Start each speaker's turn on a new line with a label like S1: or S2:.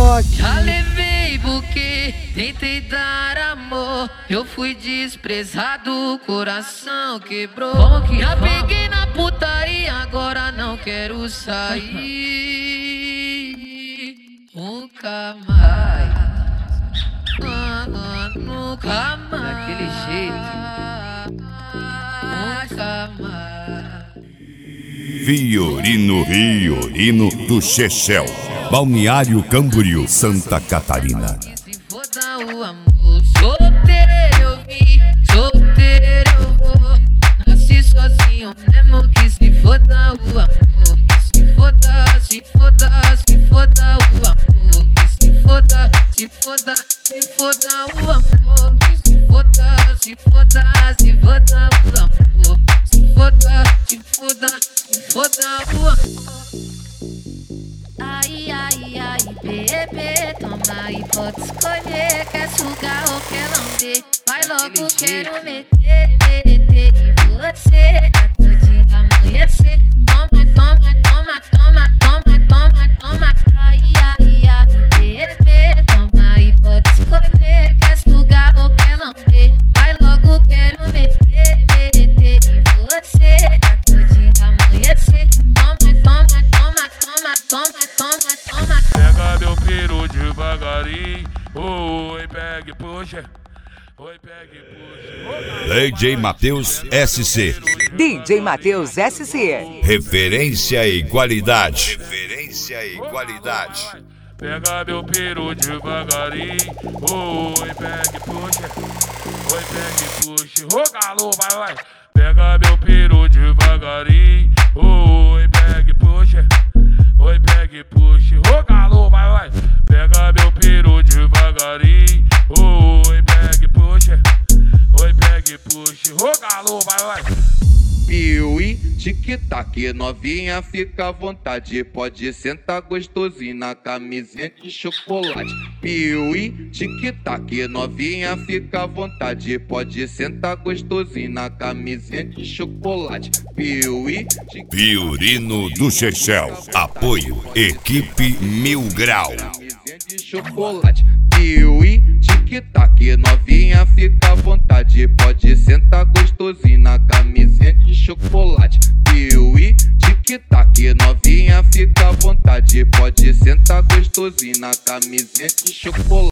S1: toque.
S2: Já levei buquê, tentei dar amor, eu fui desprezado, o coração quebrou. Já peguei na putaria, agora não quero sair. Nunca mais, nunca mais. Daquele jeito, nunca mais.
S3: Fiorino do Chechel, Balneário Camboriú, Santa Catarina.
S2: Se foda o amor, solteiro eu vim, solteiro eu vou. Nasci sozinho mesmo, que se foda o amor. Se foda, se foda, se foda o amor. Se foda, se foda, se foda o amor. Se foda, se foda, se foda o amor. Se foda, se foda, se foda o amor. Ai, ai, ai, bebê, toma e pode escolher. Quer sugar ou quer lamber? Vai logo, quero meter em você até de amanhecer. Toma, toma, toma, toma, toma, toma, toma. Ai, ai, ai, bebê, toma e pode escolher. Quer sugar ou quer lamber? Vai logo, quero meter em você até de amanhecer. Toma, toma, toma, toma, toma, toma, toma.
S4: Pega meu peru devagarinho, oi, pega e puxa. Oi, pega e puxa.
S3: DJ Matheus SC.
S5: DJ Matheus SC.
S3: Referência e qualidade. Referência e qualidade.
S4: Pega meu peru devagarinho, oi, pega e puxa. Oi, pega e puxa. Ô, galo, vai, vai. Pega meu peru devagarinho, oi, pega e puxa. Oi, pega e puxa. Ô, galo, vai, vai. Pega meu peru devagarinho, oi, pega e puxa. Oi, pega e puxa. Ô, galo, vai, vai.
S6: Piuí, tic-tac, novinha, fica à vontade. Pode sentar gostosinho na camisinha de chocolate. Piuí, tic-tac, novinha, fica à vontade. Pode sentar gostosinho na camisinha de chocolate. Piuí,
S3: Fiorino do Chechel. Apoio Equipe Mil Grau.
S6: camisinha de chocolate. Piuí, tic-tac, novinha, fica à vontade. Pode sentar gostosinho na camisinha de chocolate. Piuí, tic-tac, novinha, fica à vontade. Pode sentar gostosinho na camisinha de chocolate.